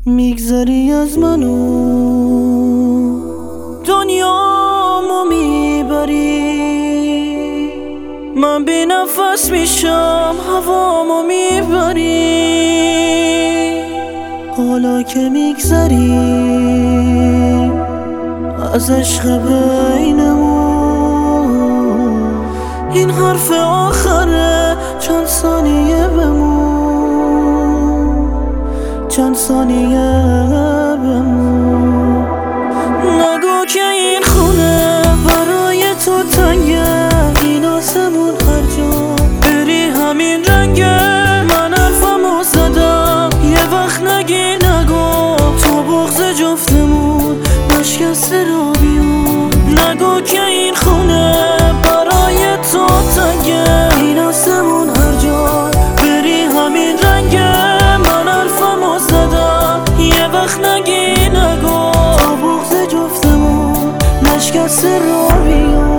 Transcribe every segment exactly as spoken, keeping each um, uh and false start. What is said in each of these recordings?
میگذری از منو دنیامو میبری، من بی نفس میشم هوامو میبری. حالا که میگذری از عشق بینمون، این حرف آخره چند ثانیه بمون، چند ثانیه بمون. نگو که این خونه برای تو تنگه، این آسمون هر جا بری همین رنگه. من حرفمو زدم یه وقت نگی نگو، تو بغض جفتمون نشکسته را بیون. نگو که این خونه برای تو تنگه، این آسمون هر جا بری همین رنگه. من حرفمو زدم یه وقت نگی نگو، تو بغض جفتمون نشکسته را بیون.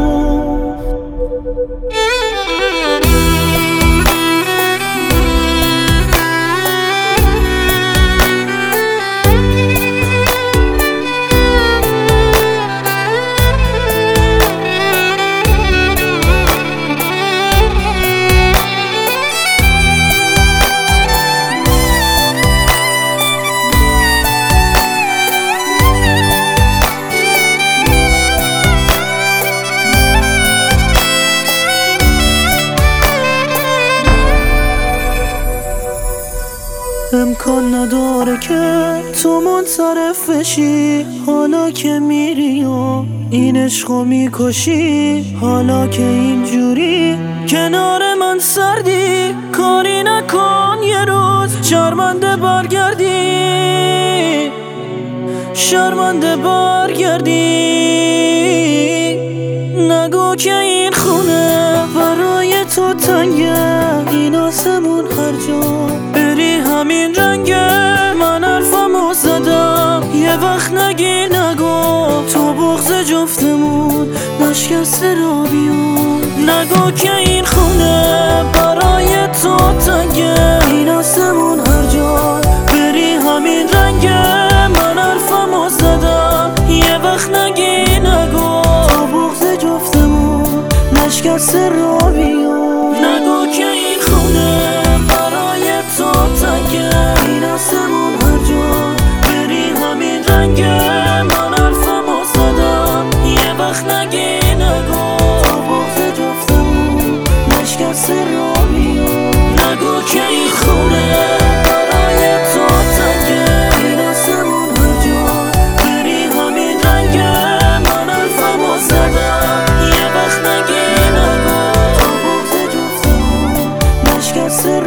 امکان نداره که تو منصرف بشی، حالا که میری و این عشقو میکشی. حالا که اینجوری کنار من سردی، کاری نکن یه روز شرمنده برگردی، شرمنده برگردی. نگو که این خونه برای تو تنگه، این آسمون هر جا بری همین رنگه. من حرفمو زدم یه وقت نگی نگو، تو بغض جفتمون نشکسته را بیون. نگو که این خونه برای تو تنگه، این آسمون هر جا بری همین رنگه. من حرفمو زدم یه وقت نگی نگو، تو بغض جفتمون نشکسته را بیون. نگو که این خونه برای تو تنگه، این آسمون هر جا بری همین رنگه. من حرفمو زدم یه وقت نگی نگو، تو بغض جفتمون نشکسته را بیون. نگو که این خونه برای تو تنگه، این آسمون هر جا بری همین رنگه. من حرفمو زدم یه وقت نگی نگو، تو بغض جفتمون نشکسته